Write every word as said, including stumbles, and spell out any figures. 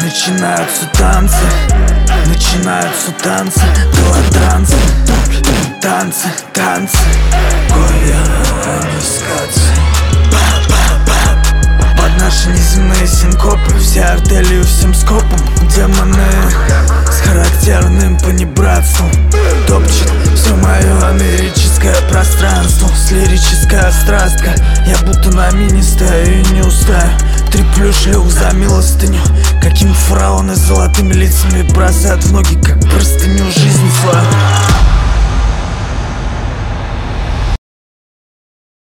Начинаются танцы, начинаются танцы, голодранцы, танцы, танцы, гоя-нискации. Под наши неземные синкопы, все артелью всем скопом, демоны с характерным понебратством топчет все мое лирическое пространство. С лирическая страстка, я будто на мини стою и не устаю. Треплю шлюх за милостыню, каким фараоны с золотыми лицами бросают в ноги, как простыню, жизнь свою.